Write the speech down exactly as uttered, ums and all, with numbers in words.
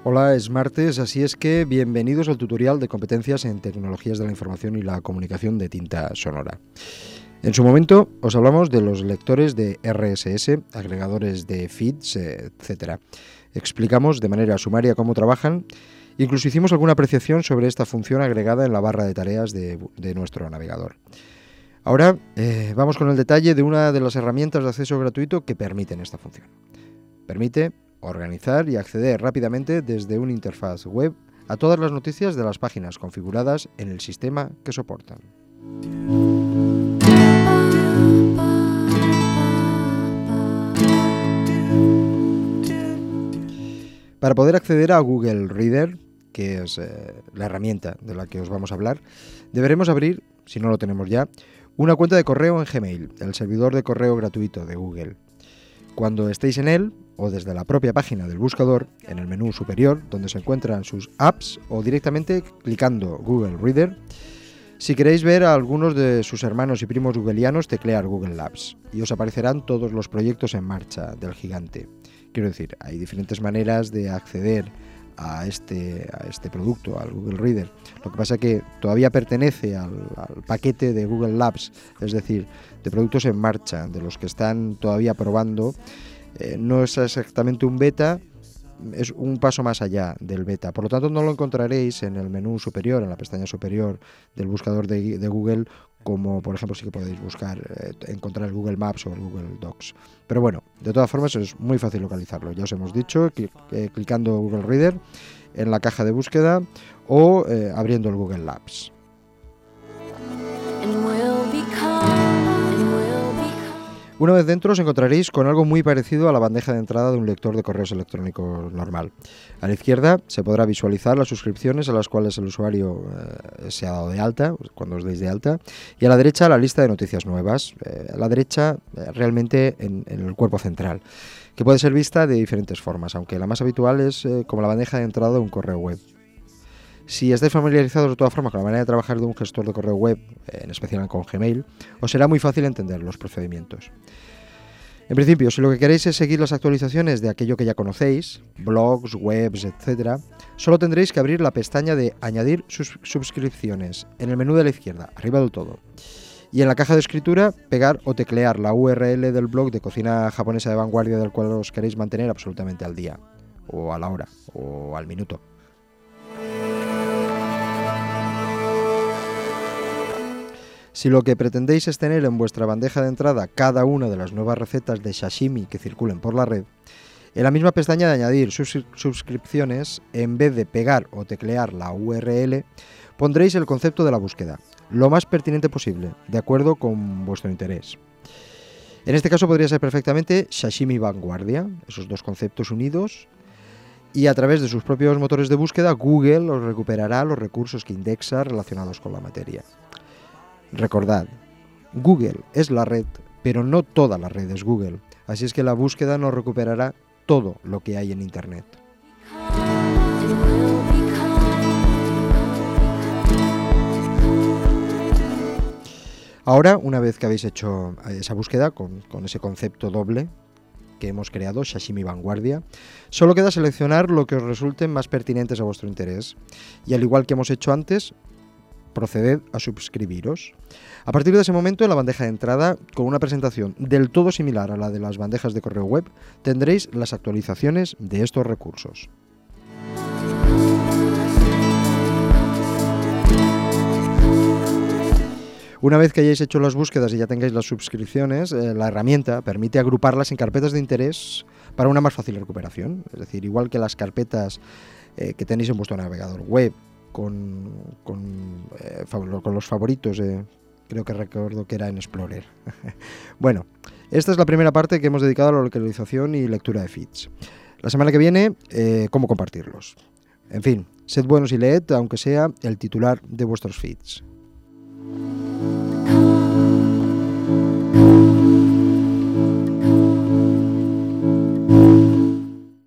Hola, es martes, así es que bienvenidos al tutorial de competencias en tecnologías de la información y la comunicación de Tinta Sonora. En su momento os hablamos de los lectores de R S S, agregadores de feeds, etcétera. Explicamos de manera sumaria cómo trabajan, incluso hicimos alguna apreciación sobre esta función agregada en la barra de tareas de, de nuestro navegador. Ahora eh, vamos con el detalle de una de las herramientas de acceso gratuito que permiten esta función. Permite organizar y acceder rápidamente desde una interfaz web a todas las noticias de las páginas configuradas en el sistema que soportan. Para poder acceder a Google Reader, que es eh, la herramienta de la que os vamos a hablar, deberemos abrir, si no lo tenemos ya, una cuenta de correo en Gmail, el servidor de correo gratuito de Google. Cuando estéis en él, o desde la propia página del buscador, en el menú superior, donde se encuentran sus apps, o directamente clicando Google Reader, si queréis ver a algunos de sus hermanos y primos googleanos, teclear Google Labs, y os aparecerán todos los proyectos en marcha del gigante. Quiero decir, hay diferentes maneras de acceder a este, a este producto, al Google Reader. Lo que pasa es que todavía pertenece al, al paquete de Google Labs, es decir, de productos en marcha, de los que están todavía probando. Eh, no es exactamente un beta, es un paso más allá del beta. Por lo tanto, no lo encontraréis en el menú superior, en la pestaña superior del buscador de, de Google, como por ejemplo sí que podéis buscar, eh, encontrar el Google Maps o el Google Docs. Pero bueno, de todas formas es muy fácil localizarlo. Ya os hemos dicho, cl- eh, clicando Google Reader en la caja de búsqueda o eh, abriendo el Google Labs. Una vez dentro os encontraréis con algo muy parecido a la bandeja de entrada de un lector de correos electrónicos normal. A la izquierda se podrá visualizar las suscripciones a las cuales el usuario eh, se ha dado de alta, cuando os deis de alta, y a la derecha la lista de noticias nuevas, eh, a la derecha eh, realmente en, en el cuerpo central, que puede ser vista de diferentes formas, aunque la más habitual es eh, como la bandeja de entrada de un correo web. Si estáis familiarizados de todas formas con la manera de trabajar de un gestor de correo web, en especial con Gmail, os será muy fácil entender los procedimientos. En principio, si lo que queréis es seguir las actualizaciones de aquello que ya conocéis, blogs, webs, etcétera, solo tendréis que abrir la pestaña de Añadir sus suscripciones en el menú de la izquierda, arriba del todo. Y en la caja de escritura, pegar o teclear la U R L del blog de cocina japonesa de vanguardia del cual os queréis mantener absolutamente al día, o a la hora, o al minuto. Si lo que pretendéis es tener en vuestra bandeja de entrada cada una de las nuevas recetas de sashimi que circulen por la red, en la misma pestaña de añadir sus suscripciones, en vez de pegar o teclear la U R L, pondréis el concepto de la búsqueda, lo más pertinente posible, de acuerdo con vuestro interés. En este caso podría ser perfectamente sashimi vanguardia, esos dos conceptos unidos, y a través de sus propios motores de búsqueda, Google os recuperará los recursos que indexa relacionados con la materia. Recordad, Google es la red, pero no toda la red es Google, así es que la búsqueda nos recuperará todo lo que hay en Internet. Ahora, una vez que habéis hecho esa búsqueda con, con ese concepto doble que hemos creado, Sashimi Vanguardia, solo queda seleccionar lo que os resulten más pertinentes a vuestro interés y, al igual que hemos hecho antes, proceded a suscribiros. A partir de ese momento, en la bandeja de entrada, con una presentación del todo similar a la de las bandejas de correo web, tendréis las actualizaciones de estos recursos. Una vez que hayáis hecho las búsquedas y ya tengáis las suscripciones, eh, la herramienta permite agruparlas en carpetas de interés para una más fácil recuperación. Es decir, igual que las carpetas eh, que tenéis en vuestro navegador web, Con, con, eh, con los favoritos, eh, creo que recuerdo que era en Explorer. Bueno, esta es la primera parte que hemos dedicado a la localización y lectura de feeds. La semana que viene, eh, cómo compartirlos. En fin, sed buenos y leed, aunque sea el titular de vuestros feeds.